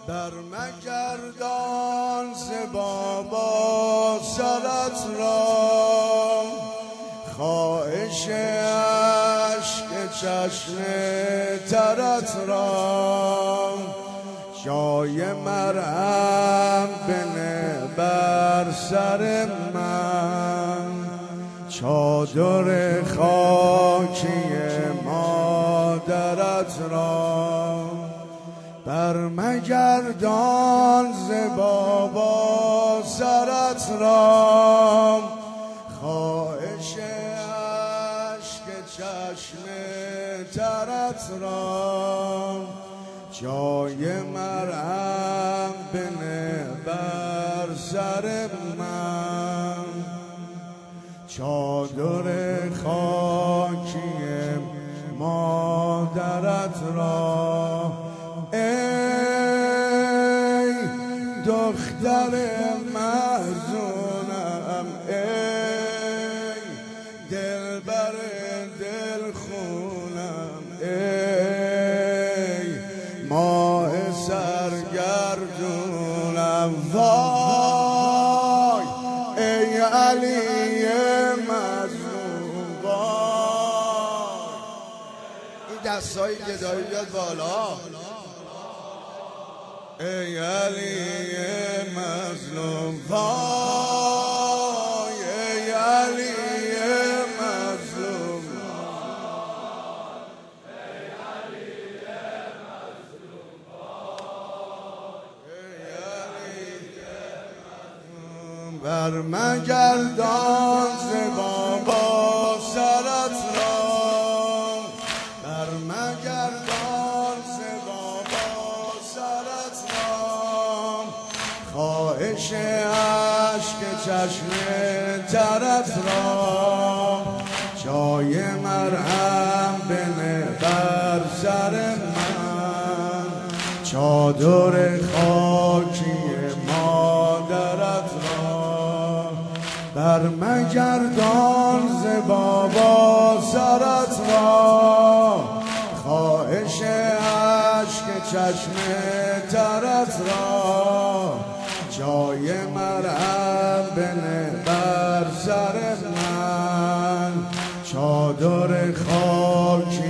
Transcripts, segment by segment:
برمگردان ز بابا سرت را، خواهش اشک چشم ترت را، جای مرهم بنه بر سر من، چادر خاکی مادرت را. برمگردان ز بابا سرت را، خواهش اشک چشم ترت را، جای مرهم بنه بر سر من، چادر خاکی مادرت را. ای دختر محزونم، ای دلبر دلخونم، ای ماه سرگردونم، وای ای علی مظلوم، وای. این دستای گدایی بیاد بالا. ای علی مظلوم، وای ای علی مظلوم، ای علی مظلوم، ای علی مظلوم. برمگردان ز بابا سرت را، برمگردان ز بابا سرت را، خواهش اشک چشم ترت را، جای مرهم بنه بر سر من، چادر خاکی مادرت را. برمگردان ز بابا سرت را، خواهش اشک چشم ترت را، جای مرهم بنه بر سر من، چادر خاکی.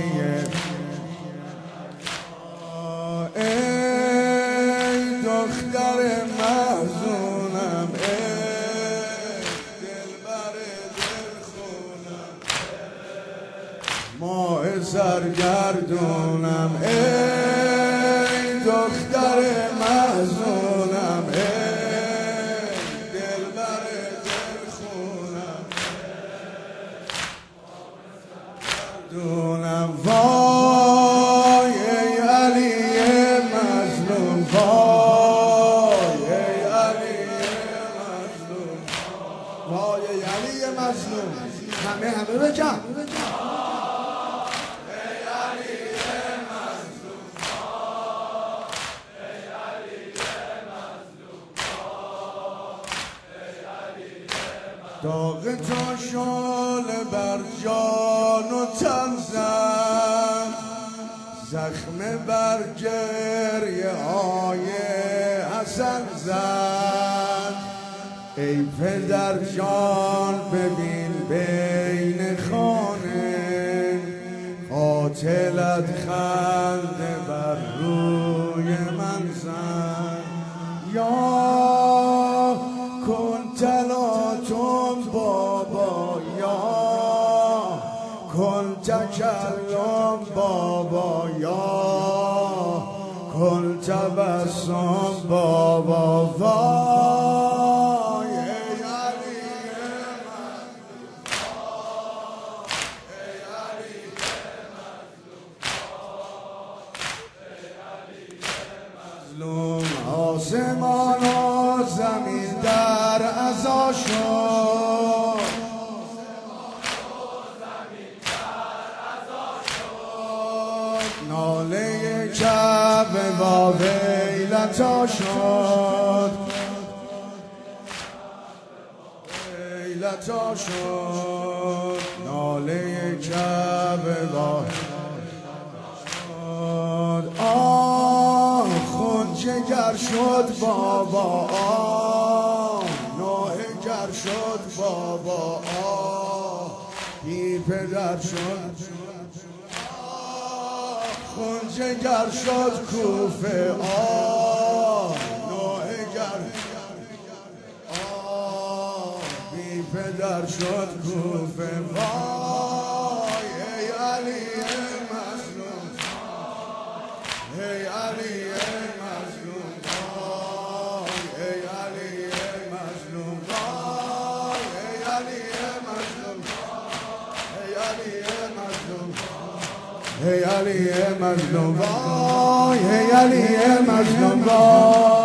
ای دختر محزونم، ای دلبر دلخونم، ماه سرگردونم، ای دختر محزونم، ای دلبر دلخونم، دونم، وای ای علی مظلوم، وای ای علی مظلوم، وای ای علی مظلوم. همه بگم داغ تا شعله بر جان و تن زد، زخم بر گریه های حسن زد. ای پدر جان ببین بین خانه، قاتلت خنده بر روی من زد. یا کنتلاتون بابا، یا کن تکلم بابا، یا کن تبسم بابا، وای ای علی مظلوم. آسمان و زمین در عزا شد، ناله کعبه با ویلتا شد، ویلتا شد، ناله کعبه با شد. آه خون جگر گر شد بابا نوحه گر شد بابا بی پدر شد خونجه گر شد کوفه نوحه گر بی پدر شد کوفه وای ای علی مظلوم ای علی مظلوم وای ای علی مظلوم وای ای علی مظلوم ای علی مظلوم ای علی مظلوم وای ای علی مظلوم وای